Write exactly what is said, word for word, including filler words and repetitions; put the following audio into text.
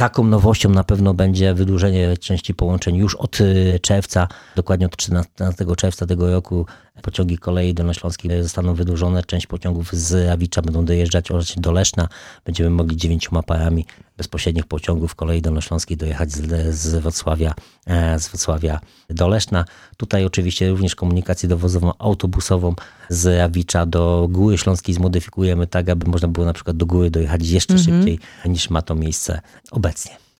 Taką nowością na pewno będzie wydłużenie części połączeń już od czerwca, dokładnie od trzynastego czerwca tego roku. Pociągi kolei dolnośląskiej zostaną wydłużone. Część pociągów z Rawicza będą dojeżdżać do Leszna. Będziemy mogli dziewięcioma parami bezpośrednich pociągów kolei dolnośląskiej dojechać z, z, Wrocławia, z Wrocławia do Leszna. Tutaj oczywiście również komunikację dowozową, autobusową z Rawicza do Góry Śląskiej zmodyfikujemy tak, aby można było na przykład do Góry dojechać jeszcze mhm. szybciej niż ma to miejsce obecnie.